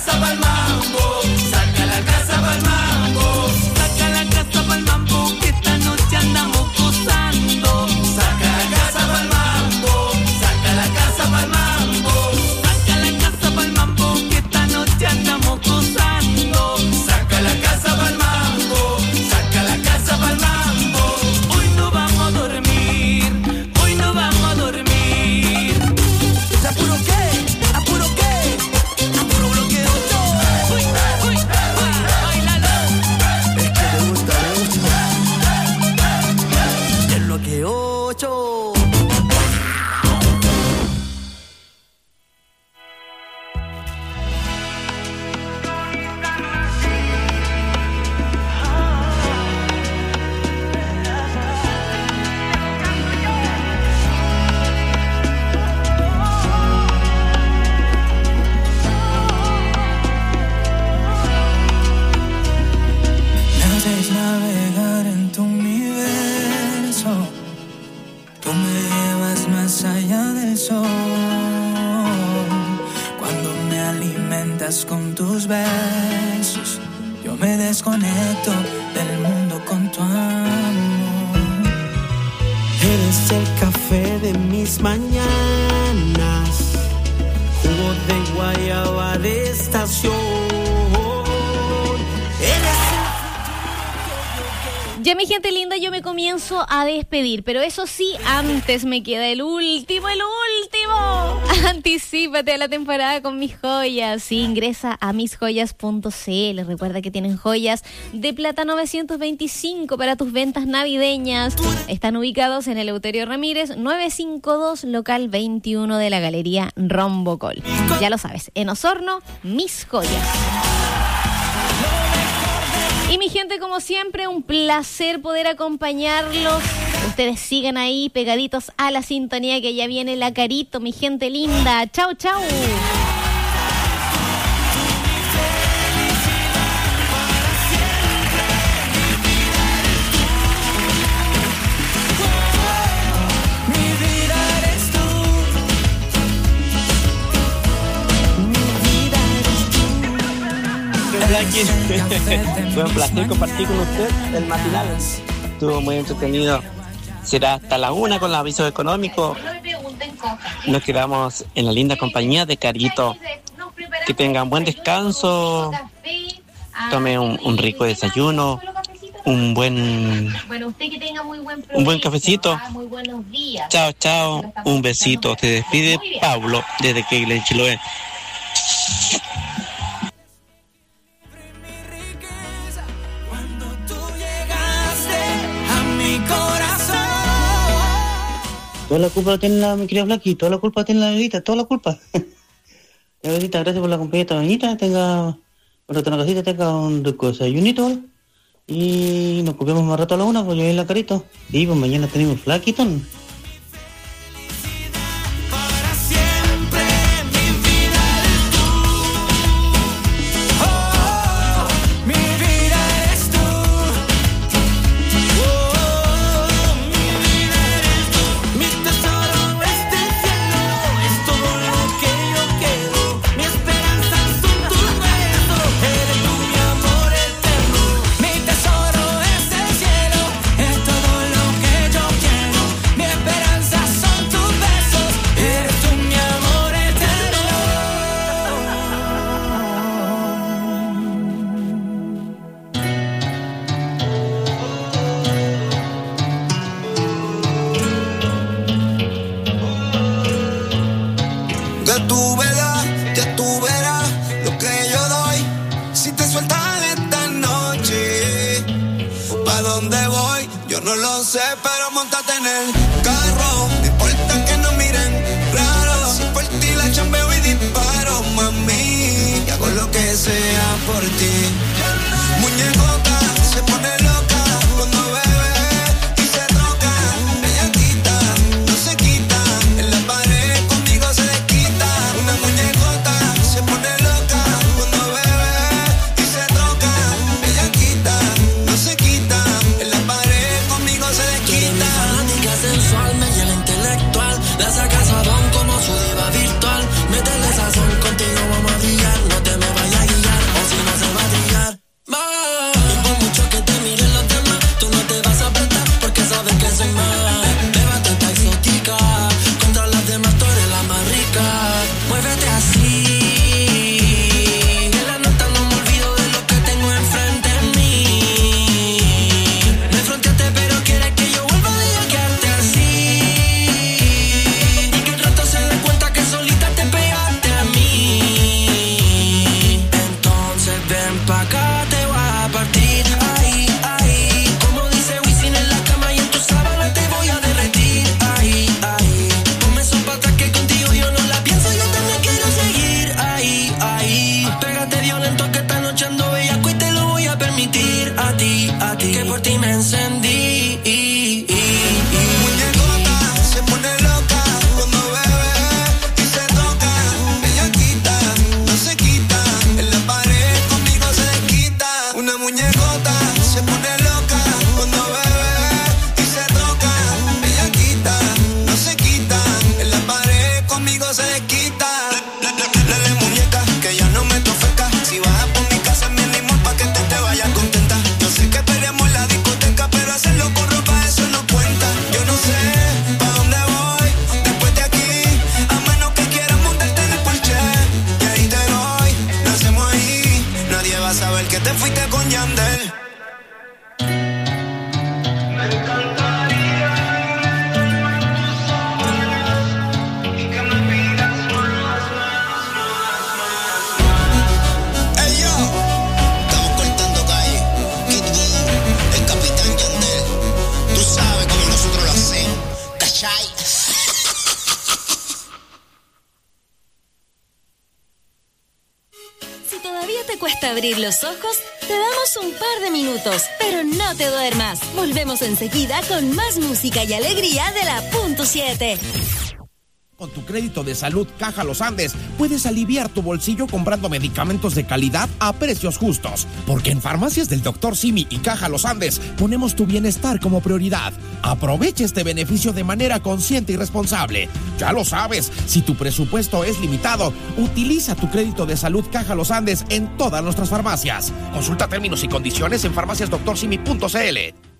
casa pa'l mambo, saca la casa pa'l mambo, saca la casa pa'l mambo, que esta noche andamos gozando. Saca la casa pa'l mambo, saca la casa pa'l mambo, saca la casa pa'l mambo, que esta noche andamos gozando. Saca la casa pa'l mambo, saca la casa pa'l mambo. Hoy no vamos a dormir, hoy no vamos a dormir. ¿Apuro qué? ¿Apuro qué? Apuro bloqueo yo. Uy, uy, bailalo. Es que te gusta, el bloqueo 8. Navegar en tu universo, tú me llevas más allá del sol. Cuando me alimentas con tus besos, yo me desconecto del mundo con tu amor. Eres el café de mis mañanas, jugo de guayaba de estación. Ya, mi gente linda, yo me comienzo a despedir, pero eso sí, antes me queda el último. Anticípate a la temporada con mis joyas. Sí, ingresa a misjoyas.cl. Recuerda que tienen joyas de plata 925 para tus ventas navideñas. Están ubicados en Eleuterio Ramírez 952, local 21 de la Galería Rombocol. Ya lo sabes, en Osorno, Mis Joyas. Y mi gente, como siempre, un placer poder acompañarlos. Ustedes sigan ahí pegaditos a la sintonía, que ya viene la Carito, mi gente linda. Chau, chau. Fue un placer compartir con usted el matinal. Estuvo muy entretenido. Será hasta la 1 con los avisos económicos. Nos quedamos en la linda compañía de Carito. Que tengan buen descanso. Tome un rico desayuno. Un buen cafecito. Chao, chao. Un besito. Se despide Pablo desde Keilen, Chiloé. Toda la culpa tiene mi querida Blacky, toda la culpa tiene la bebita, toda la culpa. La bebita, gracias por la compañía esta mañanita, tenga una casita, tenga un rico desayunito, y nos copiamos más rato a la 1, pues yo en la Carito. Y pues mañana tenemos flaquitón. No lo sé, pero montate en el carro. No importa que nos miren raro. Si por ti la chambeo y disparo, mami. Y hago lo que sea por ti. Muñecota se pone loca cuando bebe y se troca. Bellaquita, no se quita. En la pared conmigo se desquita. Una muñecota se pone loca cuando bebe y se troca. Bellaquita, no se quita. En la pared se le quita. Fanática sensual, me llena intelectual. La sacas a don como su diva virtual. Métele sazón, contigo vamos a brillar. No te me vayas pa' acá te va a partir. Ahí, ahí, como dice Wisin en la cama y en tu sábana te voy a derretir. Ahí, ahí, ponme eso pa' atrás que contigo yo no la pienso, yo también quiero seguir. Ahí, ahí, pégate violento que esta noche ando bellaco y te lo voy a permitir. A ti, que por ti me encendí. Muñecota, se pone loca cuando bebe y se toca. Ella quita, no se quita, en la pared conmigo se desquita. Una muñecota se pone loca cuando bebe y se toca. Ella quita, no se quita, en la pared conmigo se desquita. Dale muñeca, que ya no me tofeca. Si vas por mi casa me limón pa' que te vayas contenta. No sé qué peleamos en la discoteca, pero hacerlo con ropa eso no cuenta. Yo no sé pa' dónde voy después de aquí, a menos que quieras montarte en el porche. Y ahí te doy, lo hacemos ahí. Nadie va a saber que te fuiste con Yandel. Ey yo, estamos cortando calle. Kid Buu, el capitán Yandel. Tú sabes cómo nosotros lo hacemos, ¿cachai? Si todavía te cuesta abrir los ojos, te damos un par de minutos, pero no te duermas. Volvemos enseguida con más música y alegría de la Punto 7. Con tu crédito de salud Caja Los Andes puedes aliviar tu bolsillo comprando medicamentos de calidad a precios justos. Porque en Farmacias del Dr. Simi y Caja Los Andes ponemos tu bienestar como prioridad. Aprovecha este beneficio de manera consciente y responsable. Ya lo sabes, si tu presupuesto es limitado, utiliza tu crédito de salud Caja Los Andes en todas nuestras farmacias. Consulta términos y condiciones en farmaciasdoctorsimi.cl.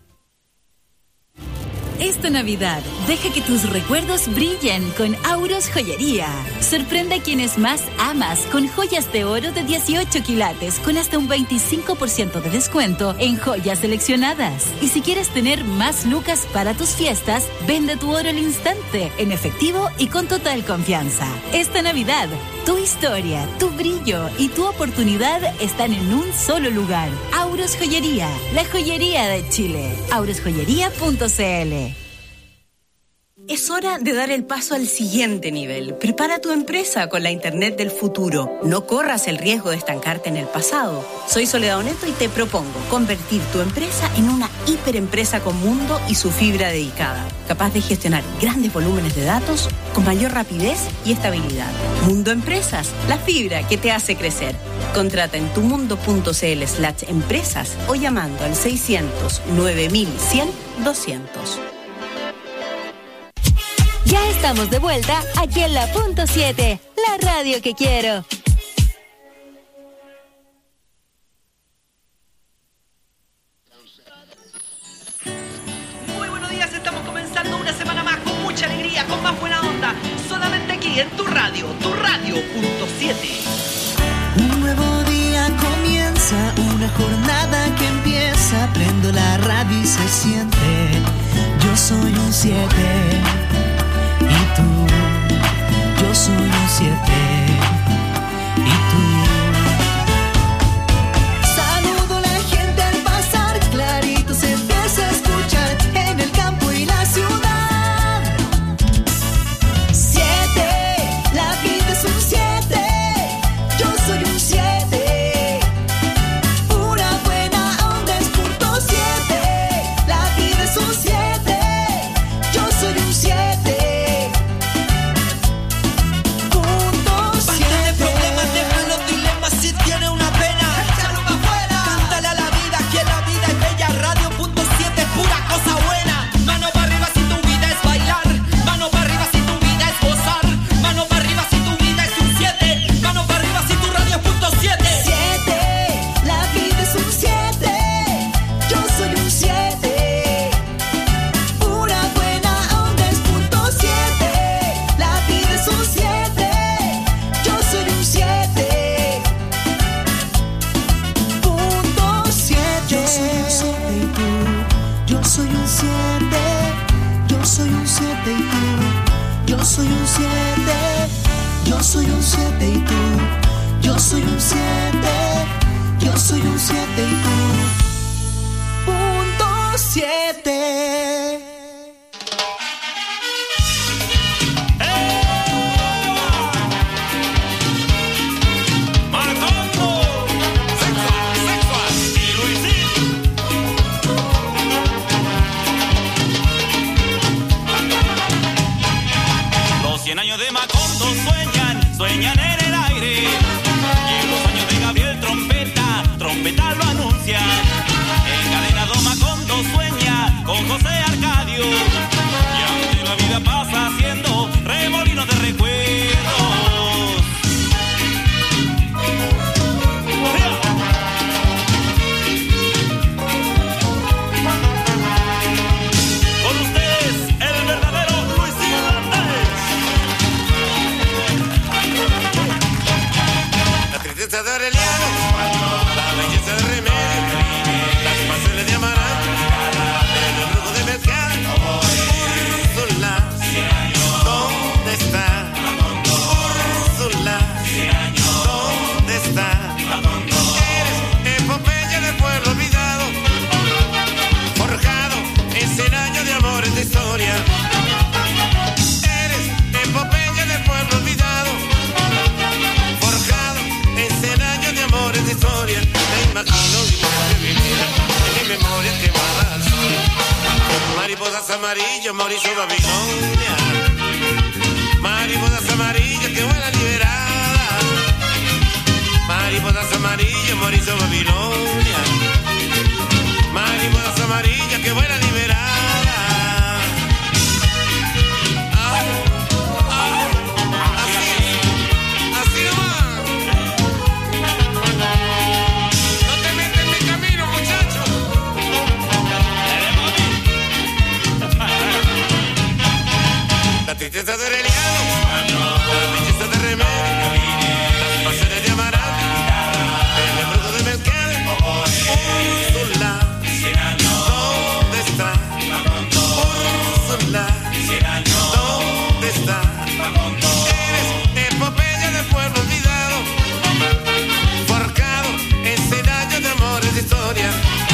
Esta Navidad, deja que tus recuerdos brillen con Auros Joyería. Sorprende a quienes más amas con joyas de oro de 18 quilates con hasta un 25% de descuento en joyas seleccionadas. Y si quieres tener más lucas para tus fiestas, vende tu oro al instante, en efectivo y con total confianza. Esta Navidad, tu historia, tu brillo y tu oportunidad están en un solo lugar. Auros Joyería, la joyería de Chile. aurosjoyería.cl. Es hora de dar el paso al siguiente nivel. Prepara tu empresa con la Internet del futuro. No corras el riesgo de estancarte en el pasado. Soy Soledad Oneto y te propongo convertir tu empresa en una hiperempresa con mundo y su fibra dedicada, capaz de gestionar grandes volúmenes de datos con mayor rapidez y estabilidad. Mundo Empresas, la fibra que te hace crecer. Contrata en tumundo.cl/empresas o llamando al 600 9100 200. Ya estamos de vuelta aquí en la Punto 7, la radio que quiero. Muy buenos días, estamos comenzando una semana más con mucha alegría, con más buena onda, solamente aquí en tu radio Punto 7. Un nuevo día comienza, una jornada que empieza, prendo la radio y se siente, yo soy un 7. Y tú, yo soy un 7. Y tú. Saludo a la gente al pasar, clarito se empieza a escuchar en el campo y la ciudad. 7, la vida es un 7. Yo soy un 7. Una buena onda es punto 7. La vida es un 7. Yo soy un 7. Yo soy un 7 y tú, yo soy un 7, yo soy tristeza de Aureliano, la belleza de Remedio, las pasiones de Amaranto, el brujo de Mezcal, Úrsula, ¿dónde está? Úrsula, ¿dónde está? Eres epopeya del pueblo olvidado, forjado en 100 años de amores de historia. Eres epopeya del pueblo olvidado, forjado en 100 años de amores de historia. Me imagino igual de vivir en mi memoria quemada al sol. Mariposas amarillas, Mauricio Babilonia. Mariposas amarillas que vuelan liberadas. Mariposas amarillas, Mauricio Babilonia. Mariposas amarillas que vuelan liberadas. Así nomás. No te metas en mi camino, muchacho. La tristeza de Aureliano, la belleza de Remedio, las pasiones de Amaranto, el brujo de Mezcal, Úrsula, ¿dónde está? Úrsula, ¿dónde está? Eres epopeya del pueblo olvidado, forjado en 100 años de amores de historia.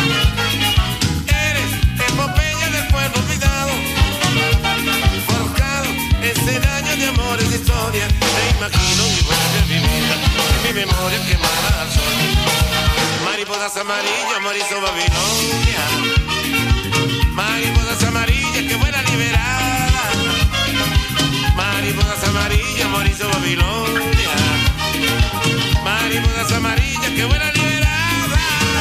Eres epopeya del pueblo olvidado, forjado en 100 años de amores de historia. Me imagino mi buena vivida en mi memoria quemada al sol. Mariposas amarillas, Mauricio Babilonia. Mariposas amarillas que vuelan liberadas. Mariposas amarillas, Mauricio Babilonia. Mariposas amarillas que vuelan liberadas.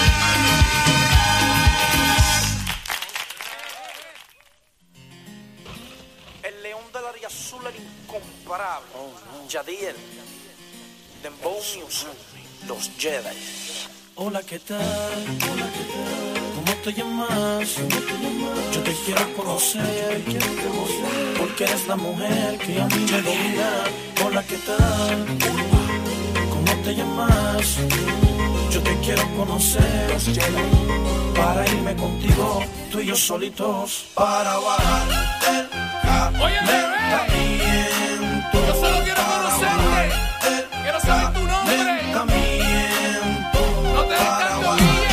El león de la Área Azul, el incomparable. Yadiel, Dembow Music, los Jedi. Hola, ¿qué tal? ¿Cómo te llamas? Yo te quiero conocer, porque eres la mujer que a mí me domina. Hola, ¿qué tal? ¿Cómo te llamas? Yo te quiero conocer, para irme contigo, tú y yo solitos, para bajar el calentamiento. Yo solo quiero conocerte, quiero saber tu nombre. No te des tanto guille.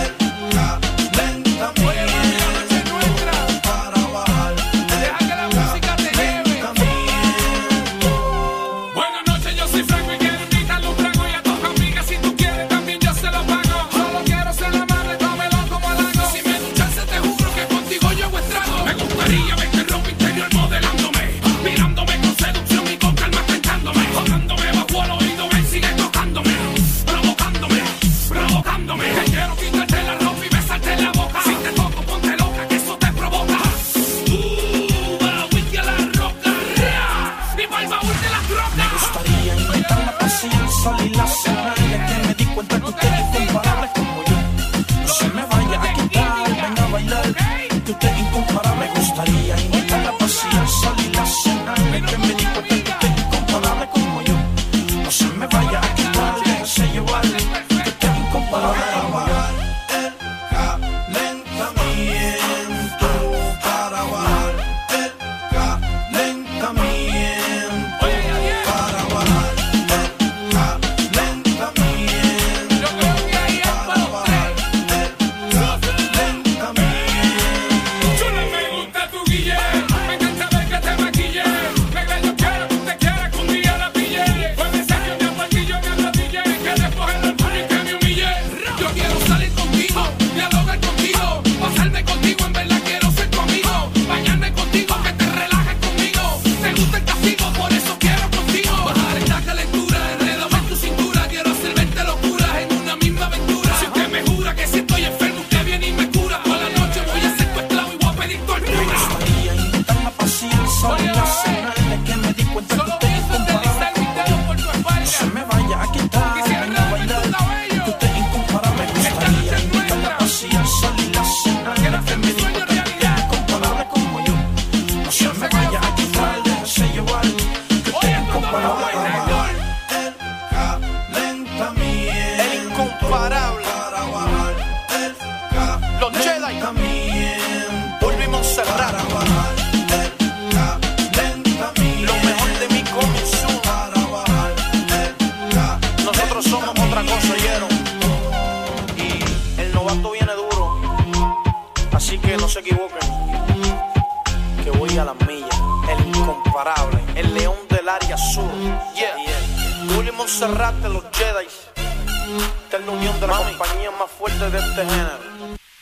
Oye, mami, la noche es nuestra. Deja que la música te lleve. Buenas noches, yo soy Franco y quiero invitarle un trago y a tus amigas. Si tú quieres también yo se lo pago. Solo quiero ser la madre, tómelo como halago. Si me duchase te juro que contigo yo hago estrago. Me gustaría verte en ropa interior modelándome, mirándome con seducción y con calma tentándome, jodándome bajo el oído, me sigue tocándome, provocándome. Que quiero quitarte la ropa y besarte la boca. Si te toco ponte loca, que eso te provoca. Va whisky a la roca, y va el baúl de las drogas. Me gustaría inventar la paciencia y la cena, ya que me di cuenta que usted es incomparable como yo. No se me vaya a quitar, venga a bailar, que usted es incomparable. Me gustaría inventar la paciencia y la cena, ya que me di cuenta que usted es incomparable como yo. No se me vaya a quitar, déjese llevar, que usted es incomparable como yo. Calentamiento, para bajar el calentamiento, para bajar el calentamiento. Yo creo que ahí es para usted. Chula, me gusta tu guille, me encanta ver que te maquille. Negra, yo el incomparable. Los Jedi, Bulbo y Montserrat. Lo mejor de mí comenzó. Nosotros somos otra cosa, ¿oyeron? Y el novato viene duro, así que no se equivoquen, que voy a las millas. El incomparable, el león del área sur. Bulbo y Montserrat de los Jedi. Esta es la unión de la compañía más fuerte de este género.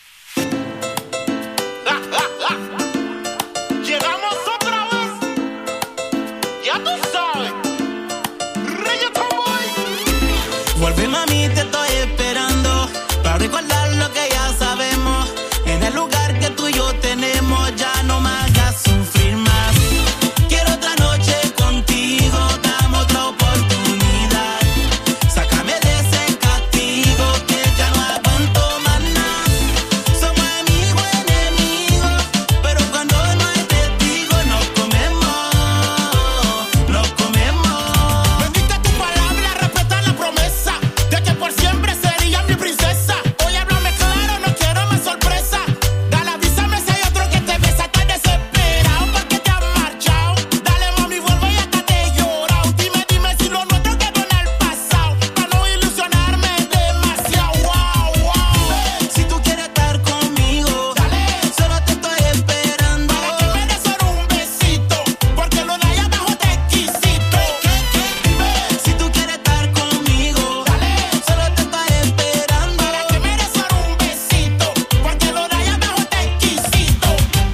Llegamos otra vez. Ya tú sabes. Reggaeton Boy. Vuelve, mami, te estoy esperando para recordar lo que ya sabemos. En el lugar que tú y yo tenemos, ya no me hagas sufrir más. Quiero otra noche contigo, dame otra oportunidad. Sácame de ese castigo que ya no aguanto más nada. Somos amigos, enemigos, pero cuando no hay testigo nos comemos, nos comemos. Bendita tu palabra, respeta la promesa de que por siempre serías mi princesa. Oye, háblame claro, no quiero más sorpresa. Dale, avísame si hay otro que te besa. Estás desesperado porque te has marchado. Dale, mami, vuelve y hasta te he llorado. Dime si lo nuestro quedó en el pasado, para no ilusionarme demasiado. Wow, wow. Si tú quieres estar conmigo, Dale, solo te estoy esperando. para que me des solo un besito, porque lo de allá abajo está exquisito. Dime, Si tú quieres estar conmigo, dale, solo te estoy esperando. para que me des solo un besito, porque lo de allá abajo está exquisito.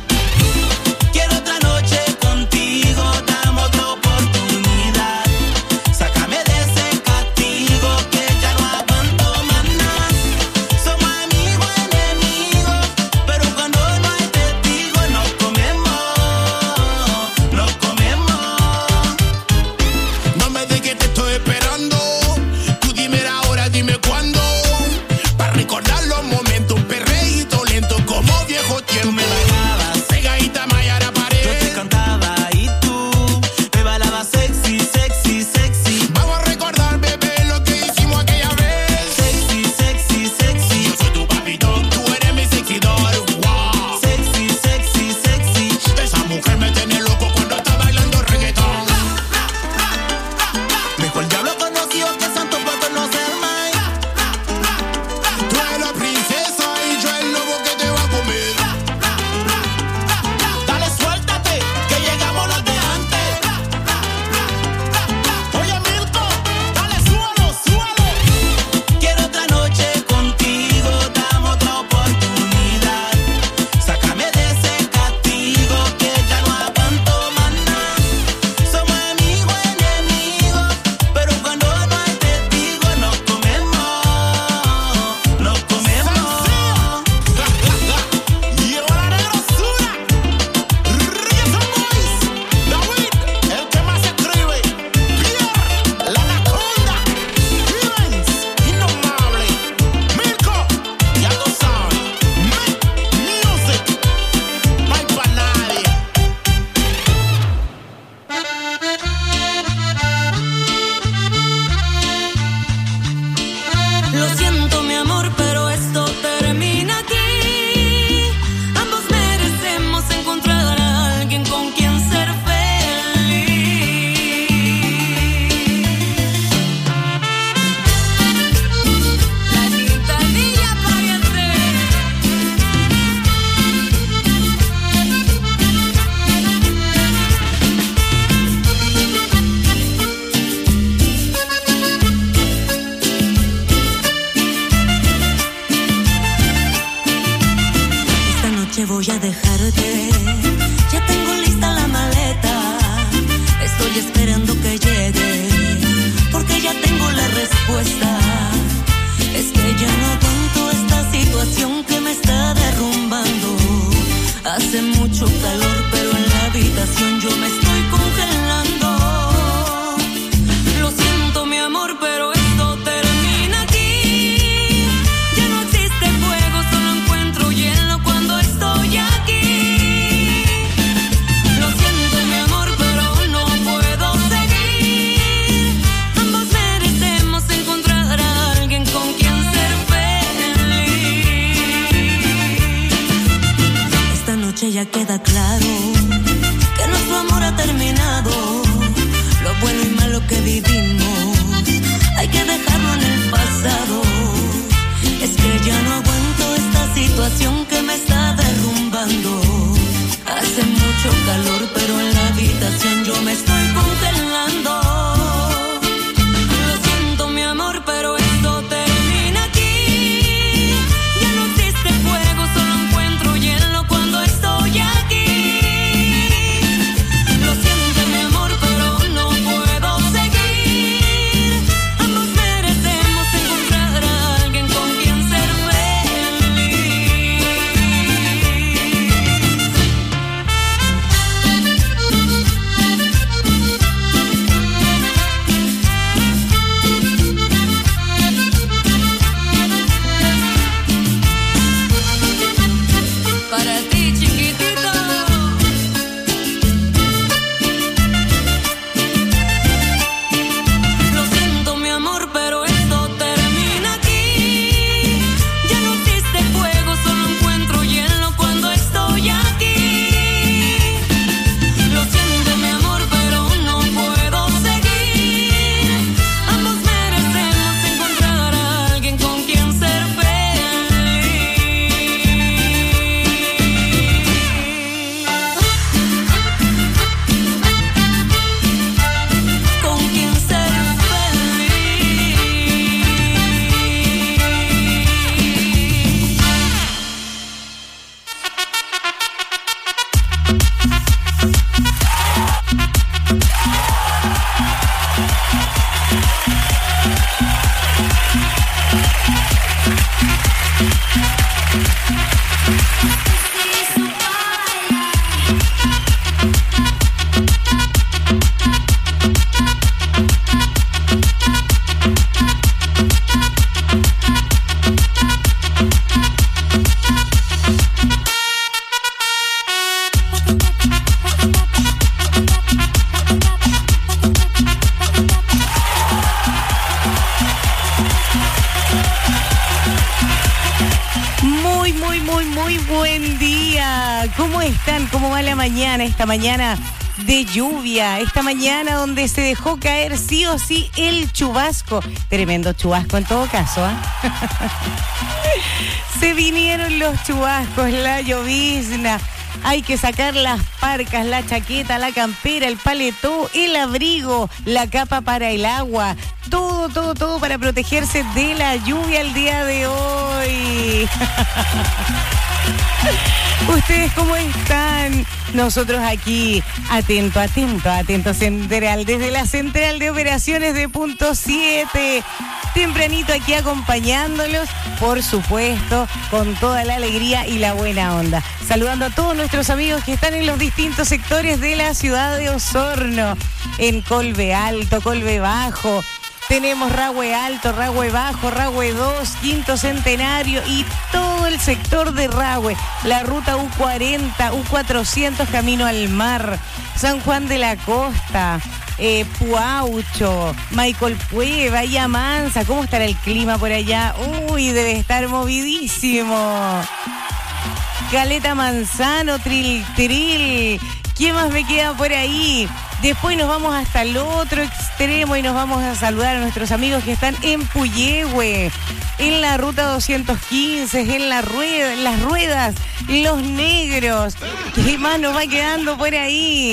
Quiero otra noche contigo, dame otra oportunidad. Sácame de ese castigo que ya no aguanto más nada. Somos amigos, enemigos, pero cuando no hay testigo nos comemos, nos comemos. No me digas que te estoy esperando. Tú dime la hora, dime cuándo. Para recordar los momentos, un perreíto lento como viejo Tú tiempo. me bailabas, Pegadita Mayara yo te pared. cantaba y tú me bailabas sexy, sexy, sexy. Vamos a recordar, bebé, lo que hicimos aquella vez. Sexy, sexy, sexy. Yo soy tu papito, tú eres mi sexidor. Wow. Sexy, sexy, sexy. Esa mujer me tiene loco cuando está bailando reggaetón. Mejor diablo conocido que santo por conocer más. Tú eres la princesa y yo el lobo que te va a comer. Dale, suéltate, que llegamos los de antes. Oye, Milton, dale, súbalo, súbalo. Quiero otra noche contigo, dame otra oportunidad. Sácame de ese castigo que ya no aguanto más nada. Somos amigos, enemigos, pero cuando no hay testigo nos comemos, nos comemos. Lleva la negrosura. Reggaeton Boys. David, el que más escribe. Pierre, la anaconda. Vivens, indomable. Mirko, ya tú sabes. Music, no hay pa' nadie. Lo siento, mi amor, pero esto termina aquí. Ambos merecemos encontrar a alguien con quien ser feliz. La quintanilla pariente. me queda claro que nuestro amor ha terminado. Lo bueno y malo que vivimos hay que dejarlo en el pasado. Es que ya no aguanto esta situación que me está derrumbando. Hace mucho calor, pero en la habitación yo me estoy congelando. Lo siento, mi amor, pero esto termina aquí. Ya no existe fuego, solo encuentro hielo cuando estoy aquí. Lo siento, mi amor, pero no puedo seguir. Ambos merecemos encontrar a alguien con quien ser para ti, chiquitito. Lo siento, mi amor, pero esto termina aquí. Ya no existe fuego, solo encuentro hielo cuando estoy aquí. Lo siento, mi amor, pero no puedo seguir. Ambos merecemos encontrar a alguien con quien ser con quien ser Muy buen día. ¿Cómo están? ¿Cómo va la mañana? Esta mañana de lluvia, esta mañana donde se dejó caer sí o sí el chubasco. Tremendo chubasco en todo caso, ¿eh? Se vinieron los chubascos, la llovizna. Hay que sacar las parcas, la chaqueta, la campera, el paletó, el abrigo, la capa para el agua. Todo para protegerse de la lluvia el día de hoy. ¿Ustedes cómo están? Nosotros aquí, atentos, central, desde la central de operaciones de Punto 7. Tempranito aquí acompañándolos, por supuesto, con toda la alegría y la buena onda. Saludando a todos nuestros amigos que están en los distintos sectores de la ciudad de Osorno. En Colbe Alto, Colbe Bajo. Tenemos Rahue Alto, Rahue Bajo, Rahue 2, Quinto Centenario y todo el sector de Rahue. La ruta U40, U400, camino al mar. San Juan de la Costa, Puaucho, Michael Puebla, Bahía Mansa. ¿Cómo estará el clima por allá? Uy, debe estar movidísimo. Caleta Manzano, Tril. ¿Quién más me queda por ahí? Después nos vamos hasta el otro extremo y nos vamos a saludar a nuestros amigos que están en Puyehue, en la ruta 215, en las ruedas, Los Negros. ¿Qué más nos va quedando por ahí?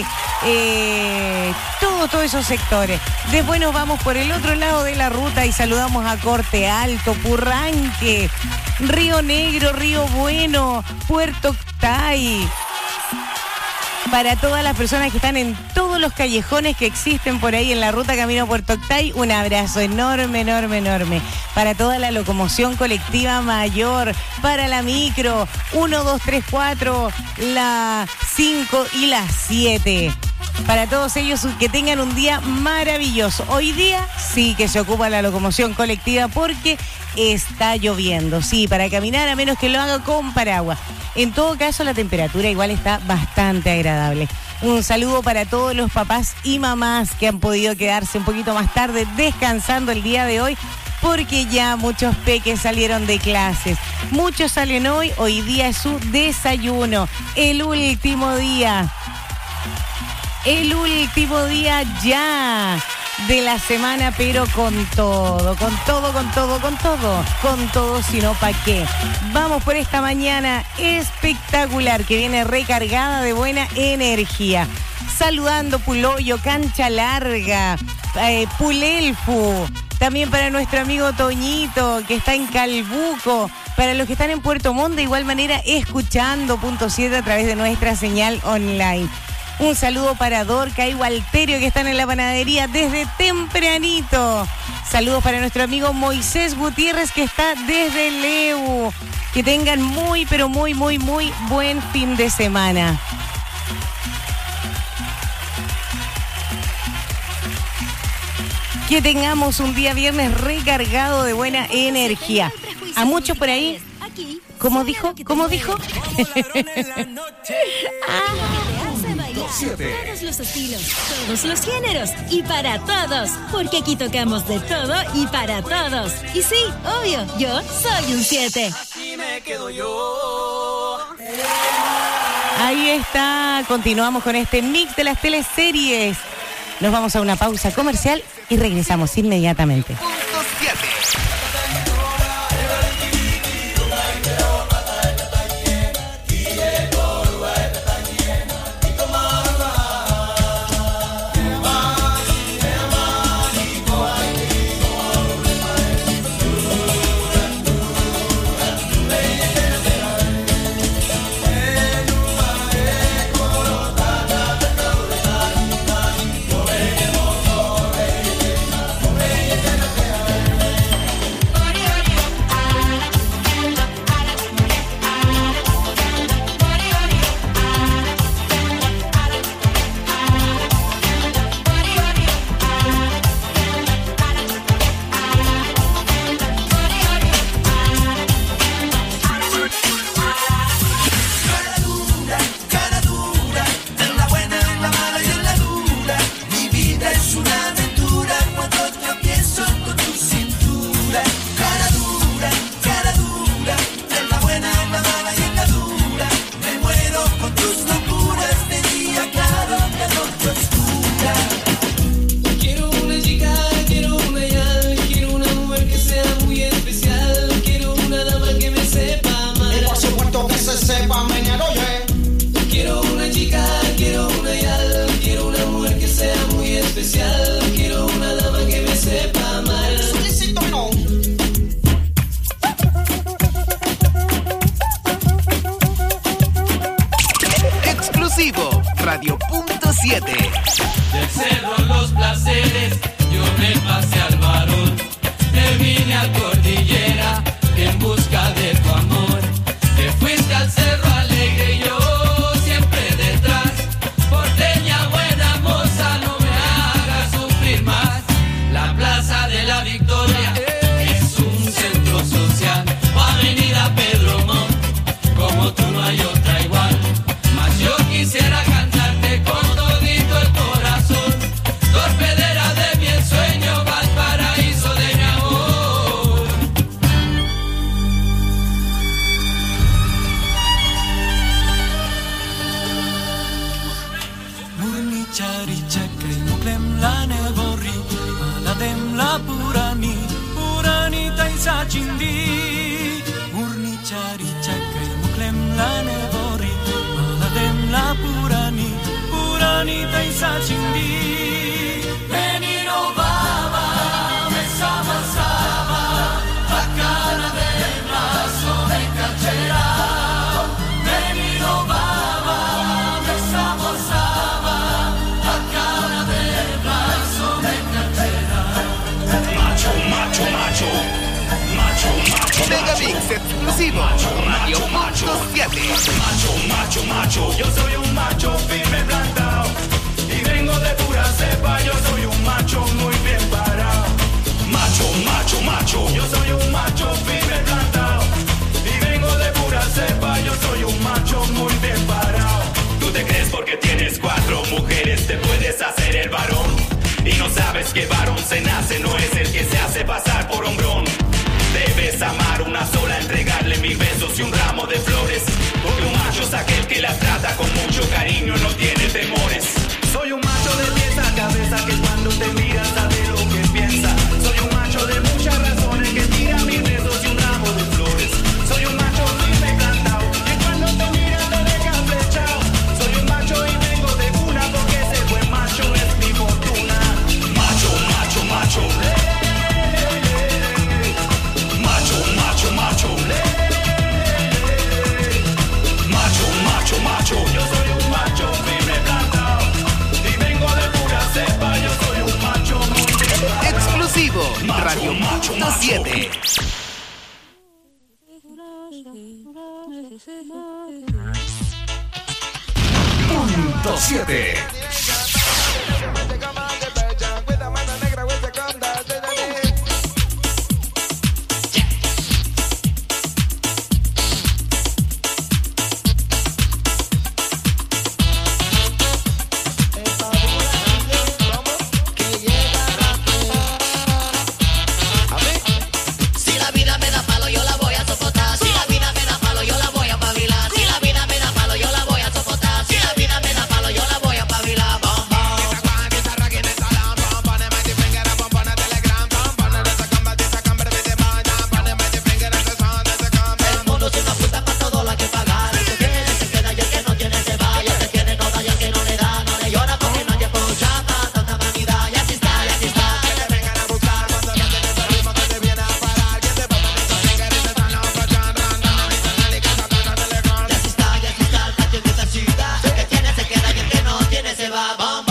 Todos esos sectores. Después nos vamos por el otro lado de la ruta y saludamos a Corte Alto, Purranque, Río Negro, Río Bueno, Puerto Octay. Para todas las personas que están en todos los callejones que existen por ahí en la ruta Camino a Puerto Octay, un abrazo enorme. Para toda la locomoción colectiva mayor, para la micro, 1, 2, 3, 4, la 5 y la 7. Para todos ellos que tengan un día maravilloso. Hoy día sí que se ocupa la locomoción colectiva porque está lloviendo. Sí, para caminar a menos que lo haga con paraguas. En todo caso, la temperatura igual está bastante agradable. Un saludo para todos los papás y mamás que han podido quedarse un poquito más tarde descansando el día de hoy, porque ya muchos peques salieron de clases. Muchos salen hoy día es su desayuno. El último día ya de la semana, pero con todo, si no, ¿pa' qué? Vamos por esta mañana espectacular que viene recargada de buena energía. Saludando Puloyo, Cancha Larga, Pulelfu, también para nuestro amigo Toñito, que está en Calbuco, para los que están en Puerto Montt, de igual manera escuchando Punto 7 a través de nuestra señal online. Un saludo para Dorca y Walterio, que están en la panadería desde tempranito. Saludos para nuestro amigo Moisés Gutiérrez, que está desde Leu. Que tengan muy, pero muy buen fin de semana. Que tengamos un día viernes recargado de buena energía. A muchos por ahí, ¿cómo dijo? Todos los estilos, todos los géneros y para todos, porque aquí tocamos de todo y para todos. Y sí, obvio, yo soy un 7. Aquí me quedo yo. Ahí está, continuamos con este mix de las teleseries. Nos vamos a una pausa comercial y regresamos inmediatamente. Radio Punto 7. Del cerro los placeres, yo me pasé al varón. Te vine a cordillera en busca de tu amor. Te fuiste al cerro alegre y yo siempre detrás. Porteña buena moza, no me hagas sufrir más. La Plaza de la Victoria es un centro social. Avenida Pedro Montt, como tú no hay otra igual. Mas yo quisiera cantarte con todito el corazón. Torpedera de mi ensueño, Valparaíso de mi amor. Murni chari chakri muklem la negori maladem la purani purani taisa chindi. Murni chari chakri muklem la negori maladem la purani purani taisa chindi. Menino baba me sabasaba la cara del brazo de cachera. Menino baba me sabasaba la cara del brazo de cachera. Macho, macho, macho. Macho, macho, Mega Mix exclusivo. Radio Punto 7. Macho, macho, macho. Yo soy un macho firme plantado. Y vengo de pura cepa. Yo soy un macho muy bien parado. Macho, macho, macho. Yo soy un macho firme plantado. Y vengo de pura cepa. Yo soy un macho muy bien parado. Tú te crees porque tienes 4 mujeres te puedes hacer el varón. Y no sabes que varón se nace, no es el que se hace pasar por hombrón. Punto 7. Si la vida me da palo, yo la voy a soportar. Si la vida me da palo, yo la voy a pavilar. Si la vida me da palo, yo la voy a soportar. Si la vida me da palo, yo la voy a pavilar. Bom, bom. El mundo es una puta pa' todo lo que pagar. El que tiene se queda y el que no tiene se va. Y el que tiene toda y el que no le da, no le llora porque no te escucha pa' tanta vanidad. Y así está, y así está. Que te vengan a buscar cuando ya tienes el ritmo que te viene a parar. Que te pongan en tu finger y te están los pachando. Y así está, el patio de esta ciudad. El que tiene se queda y el que no tiene se va. Bom, bom.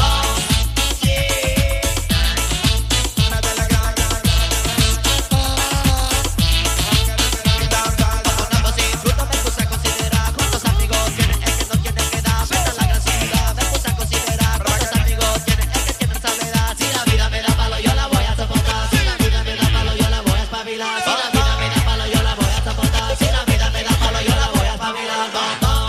Si la vida me da palo, yo la voy a soportar. Si la vida me da palo, yo la voy a espabilar. Si la vida me da palo, yo la voy a soportar. Si la vida me da palo, yo la voy a espabilar. Bom, bom.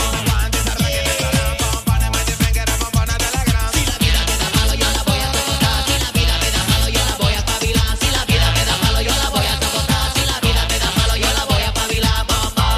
Si la vida me da palo, yo la voy a soportar. Si la vida me da palo, yo la voy a espabilar. Si la vida me da palo, yo la voy a soportar. Si la vida me da palo, yo la voy a espabilar. Bom, bom.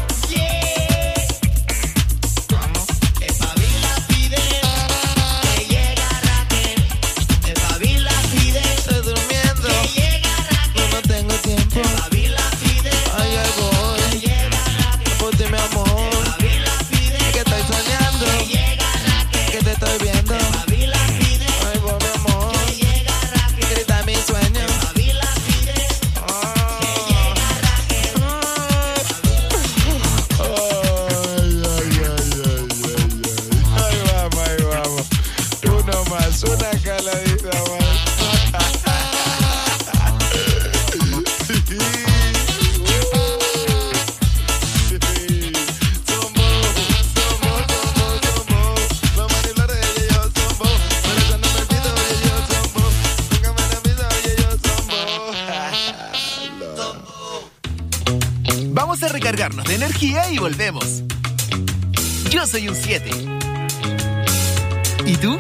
Espabila, pide, que llega Raquel. Espabila, pide, Estoy durmiendo, que llega Raquel. no tengo tiempo. Espabila, pide, Ay, ahí voy. que llega Raquel. Por ti, mi amor. Espabila, pide, Que estoy soñando, que llega Raquel. que te estoy viendo. Espabila, pide, Ay, voy, mi amor. que llega Raquel. Grita mi sueño. Espabila, pide, que llega Raquel. Ahí vamos. Uno más, una caladita más. Los maniflares de yo son vos. Pero cuando me olvido de yo son vos. Nunca me olvido de yo son vos. Vamos a recargarnos de energía y volvemos. Yo soy un 7. ¿Y tú?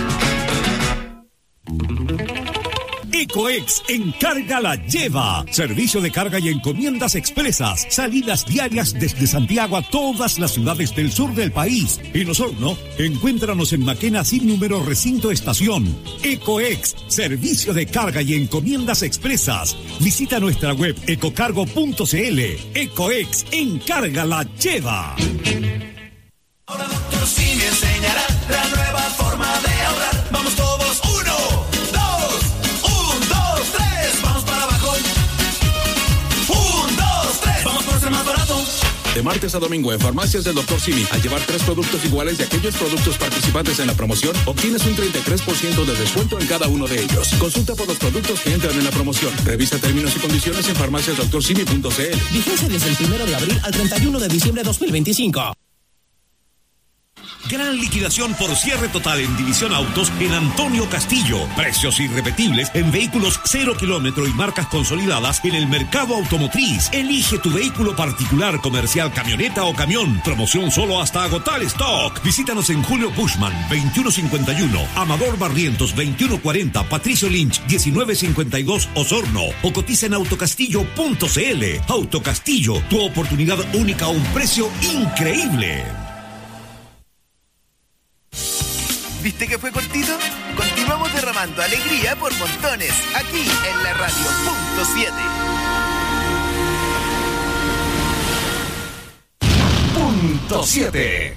Ecoex Encarga la Lleva. Servicio de carga y encomiendas expresas. Salidas diarias desde Santiago a todas las ciudades del sur del país. En Osorno, encuéntranos en Maquena sin número recinto estación. Ecoex, servicio de carga y encomiendas expresas. Visita nuestra web ecocargo.cl. Ecoex Encarga la Lleva. Ahora Doctor sí me enseñará la nueva forma de ahorrar. Vamos todos, 1, 2, 3, vamos para abajo. 1, 2, 3, vamos por ser más barato. De martes a domingo en Farmacias del Dr. Simi, al llevar 3 productos iguales de aquellos productos participantes en la promoción, obtienes un 33% de descuento en cada uno de ellos. Consulta por los productos que entran en la promoción. Revisa términos y condiciones en farmaciasdoctorsimi.cl. Vigencia desde el 1 de abril al 31 de diciembre de 2025. Gran liquidación por cierre total en División Autos en Antonio Castillo. Precios irrepetibles en vehículos 0 kilómetro y marcas consolidadas en el mercado automotriz. Elige tu vehículo particular, comercial, camioneta o camión. Promoción solo hasta agotar stock. Visítanos en Julio Bushman, 2151, Amador Barrientos, 2140, Patricio Lynch, 1952, Osorno. O cotiza en autocastillo.cl. Autocastillo, tu oportunidad única a un precio increíble. ¿Viste que fue cortito? Continuamos derramando alegría por montones, aquí en la radio Punto 7. Punto 7.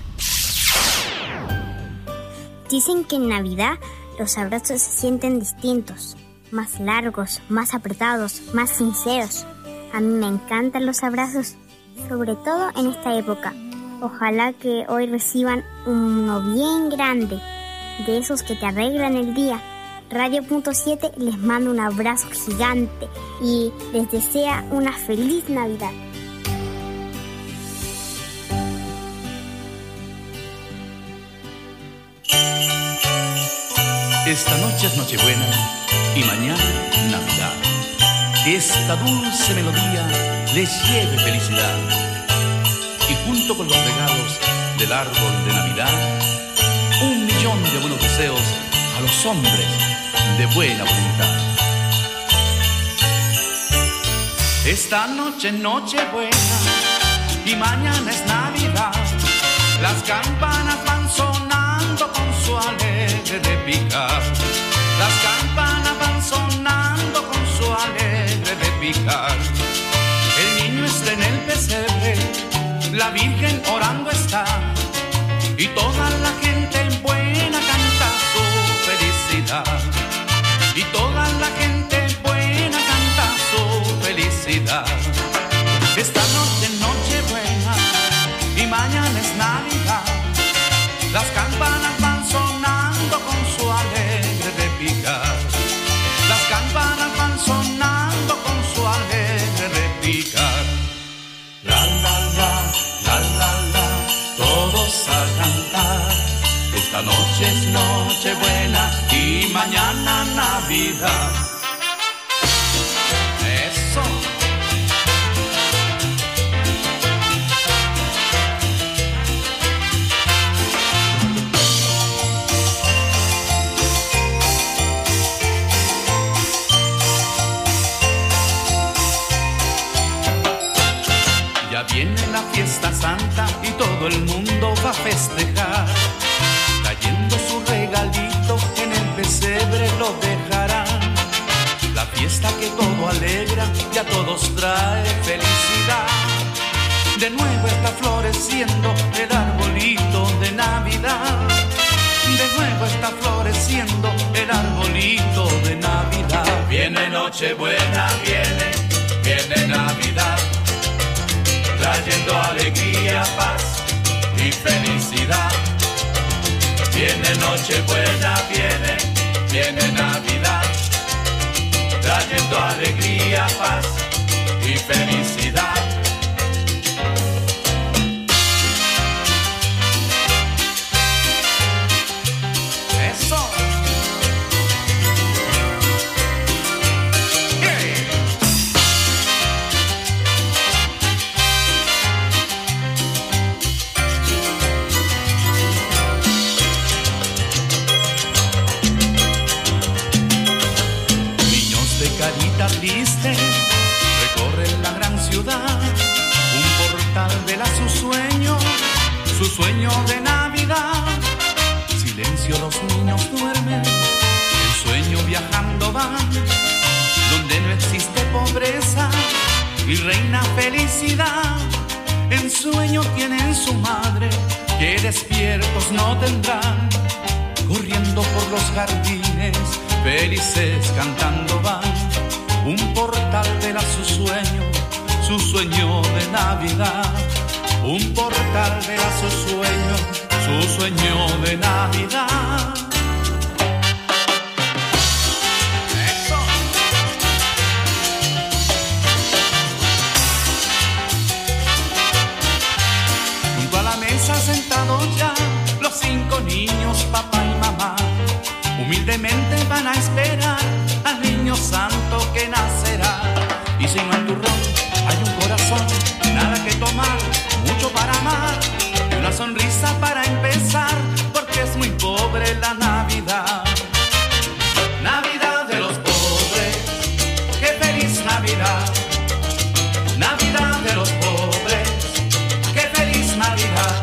Dicen que en Navidad los abrazos se sienten distintos, más largos, más apretados, más sinceros. A mí me encantan los abrazos, sobre todo en esta época. Ojalá que hoy reciban uno bien grande, de esos que te arreglan el día. Radio.7 les manda un abrazo gigante y les desea una feliz Navidad. Esta noche es Nochebuena y mañana Navidad. Que esta dulce melodía les lleve felicidad. Y junto con los regalos del árbol de Navidad, 1.000.000 de buenos deseos a los hombres de buena voluntad. Esta noche es Nochebuena y mañana es Navidad. Las campanas van sonando con su alegre de picar. Las campanas van sonando con su alegre de picar. El niño está en el pesebre, la Virgen orando está, y toda la gente buena canta su felicidad. Y toda la gente buena canta su felicidad. Esta noche es Nochebuena y mañana es Navidad. Las campanas van sonando con su alegre de picar. Las campanas van sonando con su alegre de picar. La la la, la la la, todos a cantar. Esta noche es Nochebuena y mañana Navidad. Eso. Ya viene la fiesta santa y todo el mundo va a festejar, trayendo su regalito en el pesebre lo dejarán. La fiesta que todo alegra y a todos trae felicidad. De nuevo está floreciendo el arbolito de Navidad. De nuevo está floreciendo el arbolito de Navidad. Viene Nochebuena, viene Navidad, trayendo alegría, paz y felicidad. Viene Nochebuena, viene Navidad, trayendo alegría, paz y felicidad. Eso. Carita triste, recorren la gran ciudad, un portal vela su sueño de Navidad. Silencio, los niños duermen, en sueño viajando van, donde no existe pobreza y reina felicidad. En sueño tienen su madre, que despiertos no tendrán, corriendo por los jardines, felices cantando van. Un portal vela su sueño de Navidad. Un portal vela su sueño de Navidad. Eso. Junto a la mesa sentados ya, los 5 niños, papá y mamá, humildemente van a esperar al niño santo que nacerá. Y si no hay turrón, hay un corazón, nada que tomar, mucho para amar, y una sonrisa para empezar, porque es muy pobre la Navidad. Navidad de los pobres, qué feliz Navidad. Navidad de los pobres, qué feliz Navidad.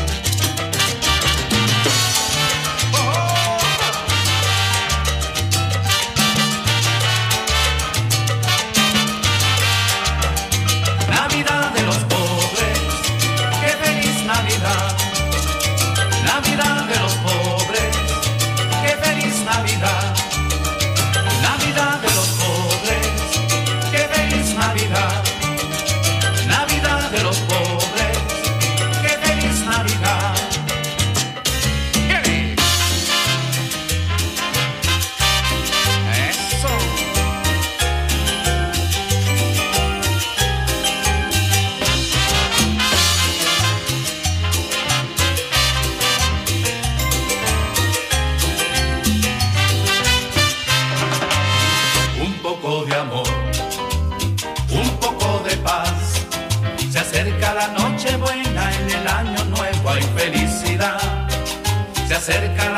Navidad de los pobres, qué feliz Navidad. Navidad de los pobres, qué feliz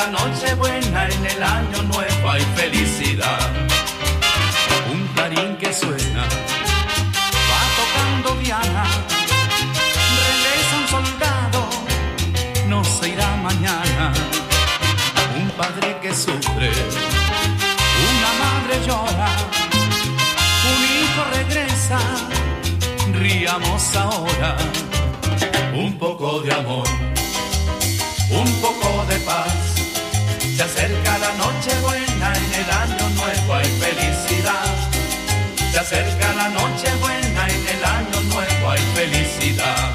la noche buena, en el año nuevo hay felicidad. Un clarín que suena, va tocando Diana. Regresa un soldado, no se irá mañana. Un padre que sufre, una madre llora. Un hijo regresa, riamos ahora. Un poco de amor, un poco de paz. Se acerca la noche buena, en el año nuevo hay felicidad. Se acerca la noche buena, en el año nuevo hay felicidad.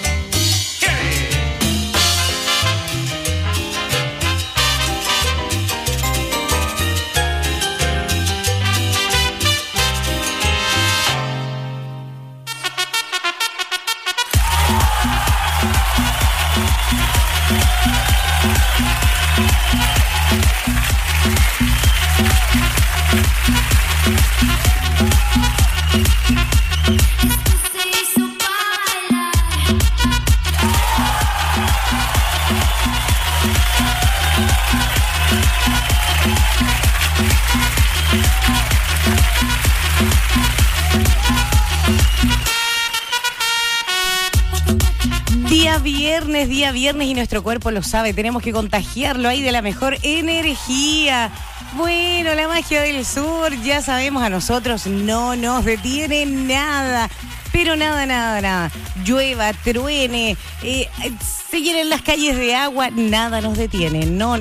Día viernes y nuestro cuerpo lo sabe, tenemos que contagiarlo ahí de la mejor energía. Bueno, la magia del sur, ya sabemos, a nosotros no nos detiene nada. Pero nada. Llueva, truene, se llenen las calles de agua, nada nos detiene. No.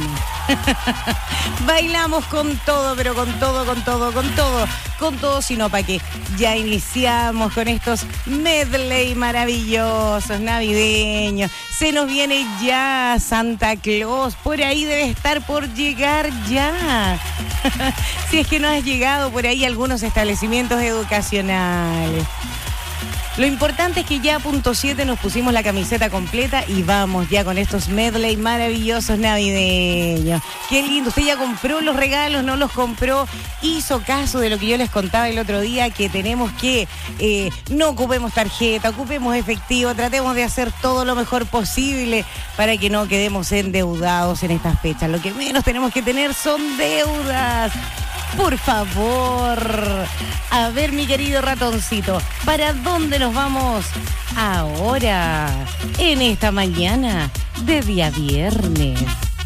Bailamos con todo, pero con todo, sino para que ya iniciamos con estos medley maravillosos, navideños. Se nos viene ya Santa Claus, por ahí debe estar por llegar ya. Si es que no has llegado por ahí algunos establecimientos educacionales. Lo importante es que ya a punto 7 nos pusimos la camiseta completa y vamos ya con estos medley maravillosos navideños. Qué lindo, usted ya compró los regalos, no los compró, hizo caso de lo que yo les contaba el otro día, que tenemos que no ocupemos tarjeta, ocupemos efectivo, tratemos de hacer todo lo mejor posible para que no quedemos endeudados en estas fechas. Lo que menos tenemos que tener son deudas. Por favor. A ver, mi querido ratoncito, ¿para dónde nos vamos ahora, en esta mañana de día viernes?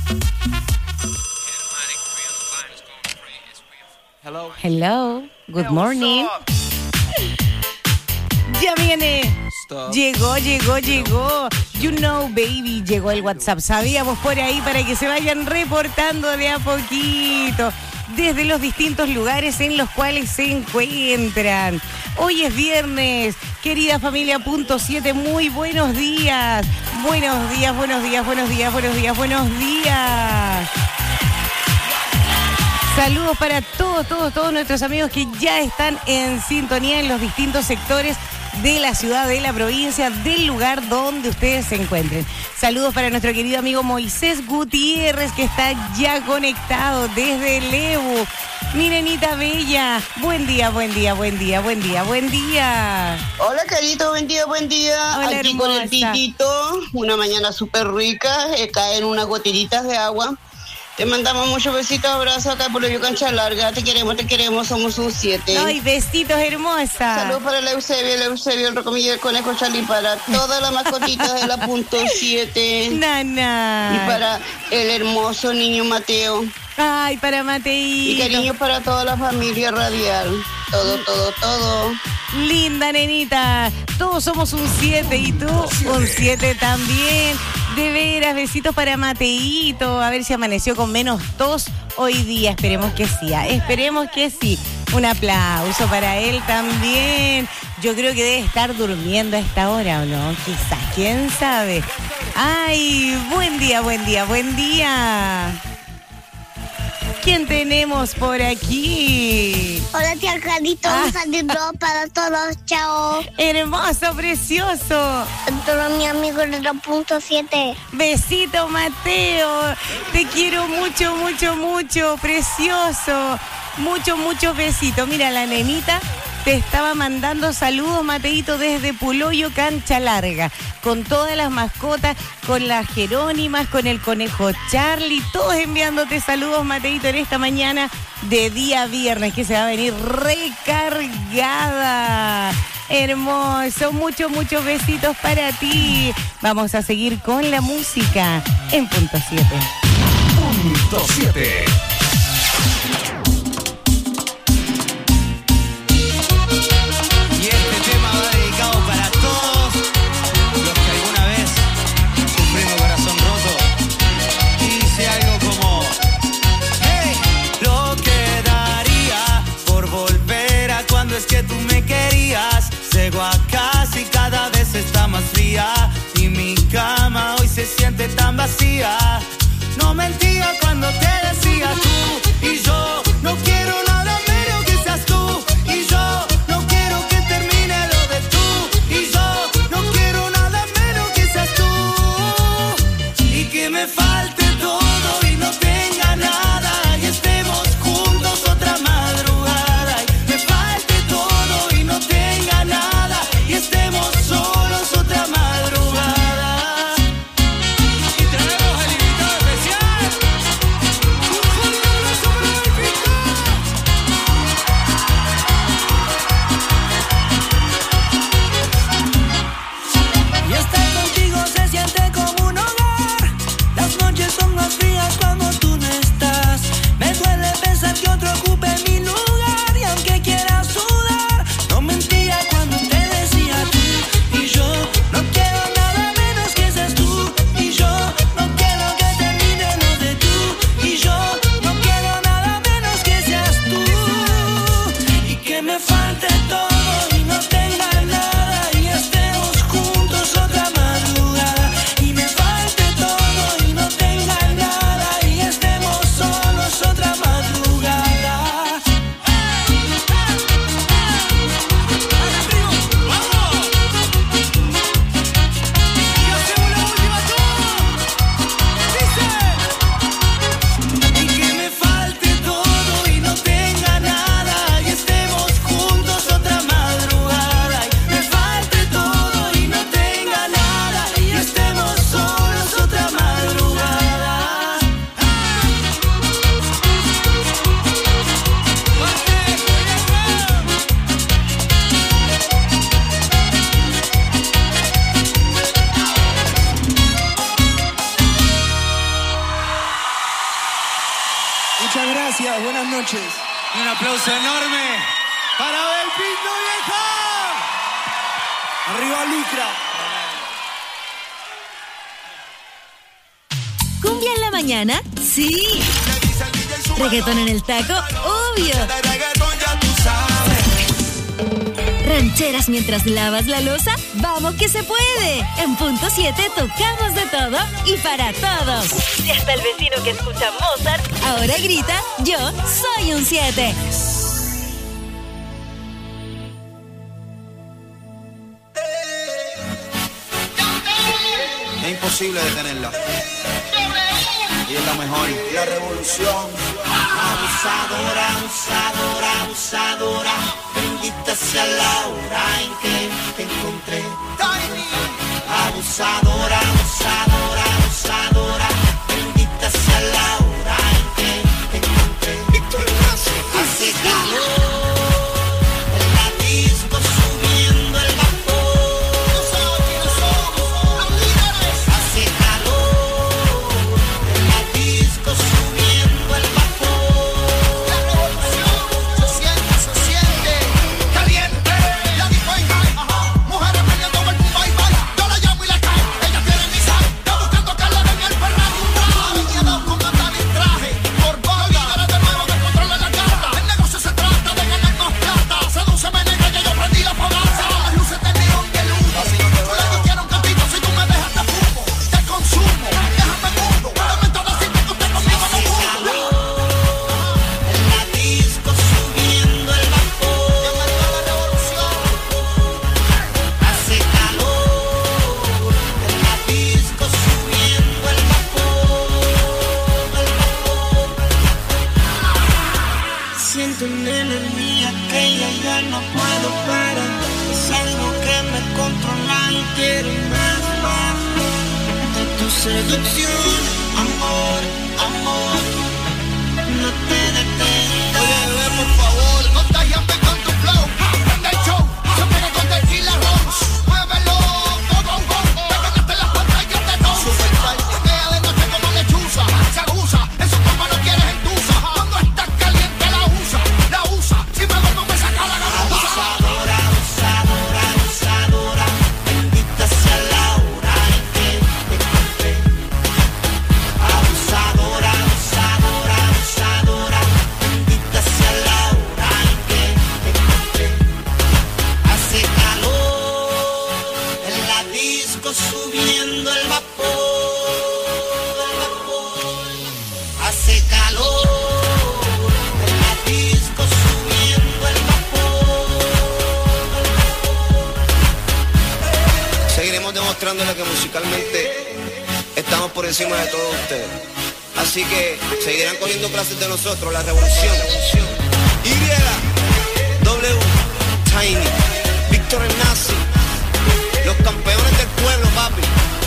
Hello, good morning. Ya viene. Llegó. You know, baby, llegó el WhatsApp. Sabíamos por ahí para que se vayan reportando de a poquito desde los distintos lugares en los cuales se encuentran. Hoy es viernes, querida familia punto 7, muy buenos días. Buenos días. Saludos para todos nuestros amigos que ya están en sintonía en los distintos sectores de la ciudad, de la provincia, del lugar donde ustedes se encuentren. Saludos para nuestro querido amigo Moisés Gutiérrez, que está ya conectado desde Lebu. Mi nenita bella, buen día. Hola, carito, buen día. Hola, aquí hermosa. con el titito, una mañana súper rica, caen unas gotitas de agua. Te mandamos muchos besitos, abrazos acá por la Cancha Larga. Te queremos, somos un 7. Ay, besitos, hermosa. Saludos para el Eusebio, el Rocomillo, el Conejo Charlie, para todas las mascotitas de la punto 7. Nana. Y para el hermoso niño Mateo. Ay, para Mateito. Y cariño para toda la familia radial. Todo. Linda nenita, todos somos un 7 y tú un 7 también. De veras, besitos para Mateito. A ver si amaneció con menos tos hoy día. Esperemos que sí. Un aplauso para él también. Yo creo que debe estar durmiendo a esta hora, ¿o no? Quizás, quién sabe. Ay, buen día. ¿Quién tenemos por aquí? Hola, tía Carlito, un saludo para todos, chao. Hermoso, precioso. Todos mis amigos de la punto 7. Besito, Mateo. Te quiero mucho, precioso. Muchos besitos. Mira, la nenita te estaba mandando saludos, Mateito, desde Puloyo, Cancha Larga, con todas las mascotas, con las Jerónimas, con el conejo Charlie, todos enviándote saludos, Mateito, en esta mañana de día viernes, que se va a venir recargada. Hermoso, muchos besitos para ti. Vamos a seguir con la música en punto 7. Punto 7. Y este tema va dedicado para todos los que alguna vez sufrimos corazón roto. Y dice algo como: hey, lo que daría por volver a cuando es que tú me querías. Llego a casa y cada vez está más fría, y mi cama hoy se siente tan vacía. No mentía cuando te decía tú y yo no quiero nada menos que seas tú, y yo no quiero que termine lo de tú, y yo no quiero nada menos que seas tú, y que me falte todo y no tenga nada, y estemos juntos otra madrugada, y me falte todo y no tenga nada, y estemos solos otra madrugada. Y traemos al invitado especial. Y estar contigo se siente como un hogar. Las noches son más frías cuando tú no estás. Me duele pensar que otro ocupe mi lugar, y aunque quiera sudar, no mentía cuando te decía tú, y yo no quiero nada menos que seas tú, y yo no quiero que termine lo de tú, y yo no quiero nada menos que seas tú, y que me falte todo y no tenga nada, y estemos juntos otra madrugada, y me falte todo y no tenga nada, y estemos solos otra madrugada. Y que me falte todo y no tenga nada, y estemos juntos otra madrugada, y me falte todo y no tenga nada, y estemos solos otra madrugada. Muchas gracias, buenas noches. Un aplauso enorme para Abel Pinto, vieja. Arriba Lucra. ¿Cumbia en la mañana? Sí. ¿Reggaetón en el taco? Obvio. ¿Rancheras mientras lavas la loza? ¡Vamos que se puede! En punto 7 tocamos de todo y para todos. Y hasta el vecino que escucha Mozart ahora grita: yo soy un 7. Es imposible detenerla. Y es la mejor. La revolución. Abusadora, abusadora, abusadora. Bendita sea la hora en que te encontré. Abusadora, abusadora, abusadora. Bendita sea la hora en que te encontré. Hace calor en la disco subiendo el vapor. Hace calor en la disco subiendo el vapor. La revolución se siente caliente. La disco en high. quiero más, más. Tu seducción, amor, amor. No te detengas. Oye, bebé, por favor, contágiame con tu flow. Prende el show, se pone con tequila ron. Muévelo, go, go, go. Pégate en las pantallas de no. Super party, vea de noche como lechuza. Se abusa, eso como no quieres entusa. Cuando estás caliente la usa. Si me duermo me saca la gamuza. Abusadora, abusadora, abusadora. Bendita sea la hora en que te encontré. Abusadora, abusadora, abusadora. Bendita sea la hora en que te encontré. Hace calor en la disco subiendo el vapor, el vapor. Hace calor en la disco subiendo el vapor. Seguiremos demostrándole que musicalmente estamos por encima de todos ustedes. Así que seguirán cogiendo clases de nosotros, la revolución. Y, W, Tiny, Víctor el Nazi, los campeones del pueblo, papi.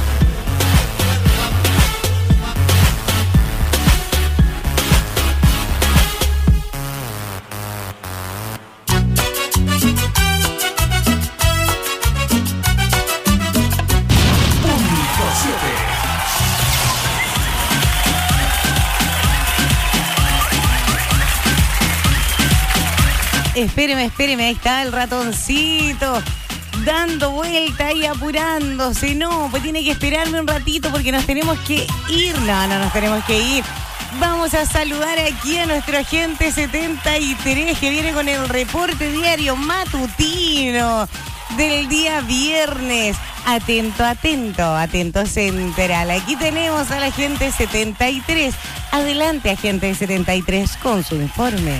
Espéreme, ahí está el ratoncito dando vuelta y apurándose. No, pues tiene que esperarme un ratito porque nos tenemos que ir. No nos tenemos que ir. Vamos a saludar aquí a nuestro agente 73 que viene con el reporte diario matutino del día viernes. Atento central. Aquí tenemos al agente 73. Adelante, agente 73, con su informe.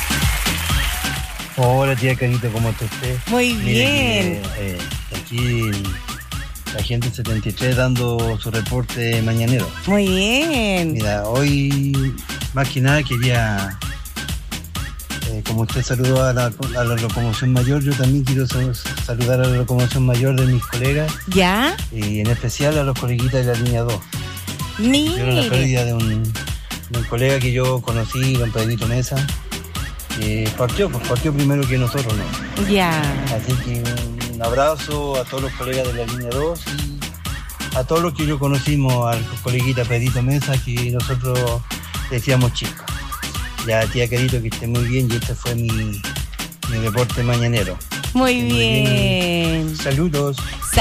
Hola, tía Carita, ¿cómo está usted? Muy bien. Aquí la gente 73 dando su reporte mañanero. Muy bien. Mira, hoy más que nada quería, como usted saludó a la locomoción mayor, yo también quiero saludar a la locomoción mayor de mis colegas. ¿Ya? Y en especial a los coleguitas de la línea 2. Mire. Tuvieron la pérdida de un colega que yo conocí, don Pedrito Mesa. Partió primero que nosotros, ¿no? Ya. Así que un abrazo a todos los colegas de la línea 2 y a todos los que yo conocimos, al coleguita Pedrito Mesa, que nosotros decíamos chicos. Ya, tía Carito, que esté muy bien, y este fue mi reporte mañanero. Muy bien. Saludos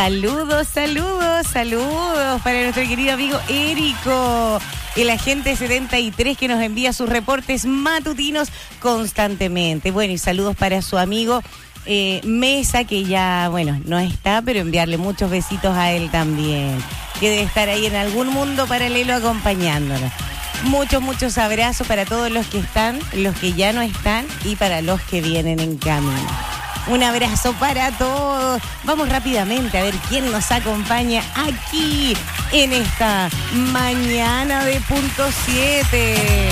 para nuestro querido amigo Érico, el agente 73 que nos envía sus reportes matutinos constantemente. Bueno, y saludos para su amigo Mesa, que ya, bueno, no está, pero enviarle muchos besitos a él también, que debe estar ahí en algún mundo paralelo acompañándonos. Muchos abrazos para todos los que están, los que ya no están y para los que vienen en camino. Un abrazo para todos. Vamos rápidamente a ver quién nos acompaña aquí en esta mañana de punto 7.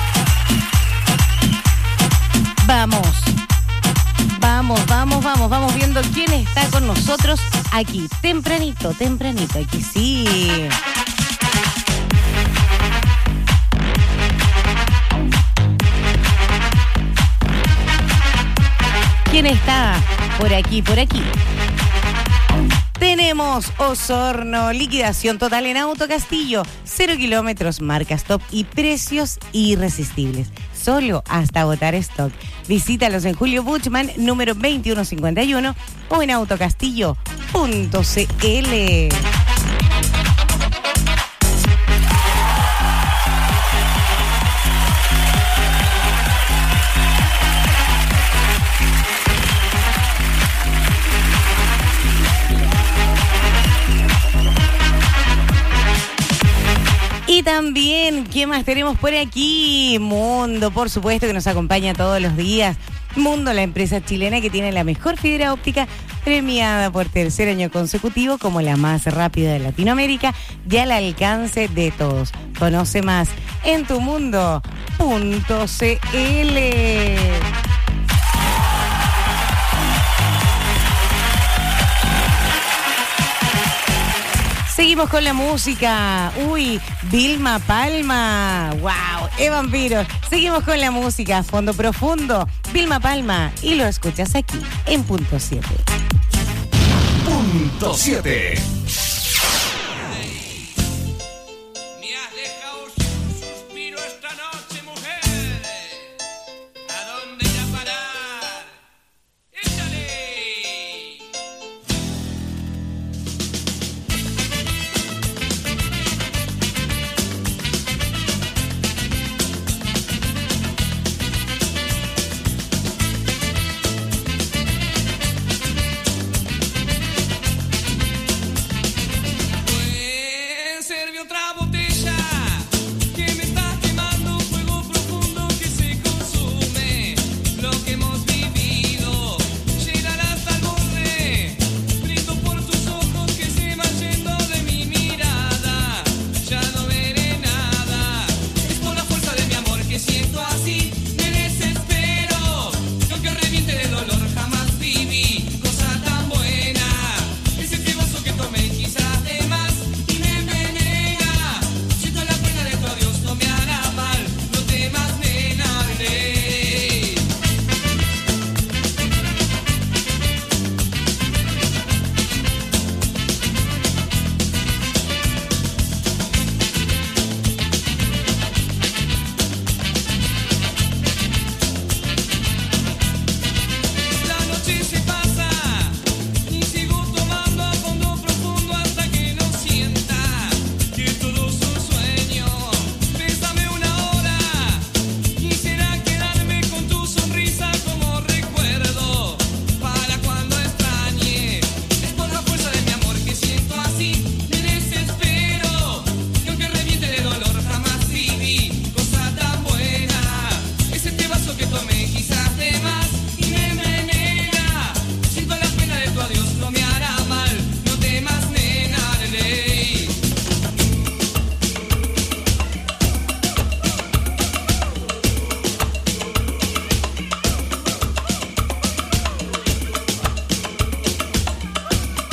Vamos viendo quién está con nosotros aquí. Tempranito, aquí sí. ¿Quién está por aquí? Tenemos Osorno, liquidación total en Auto Castillo, 0 kilómetros, marca stop y precios irresistibles, solo hasta agotar stock. Visítalos en Julio Buchmann, número 2151 o en autocastillo.cl. Y también, ¿qué más tenemos por aquí? Mundo, por supuesto, que nos acompaña todos los días. Mundo, la empresa chilena que tiene la mejor fibra óptica, premiada por tercer año consecutivo como la más rápida de Latinoamérica y al alcance de todos. Conoce más en tumundo.cl. Seguimos con la música. Uy, Vilma Palma. Wow, Vampiro. Seguimos con la música. Fondo Profundo. Vilma Palma. Y lo escuchas aquí en Punto 7. Punto 7.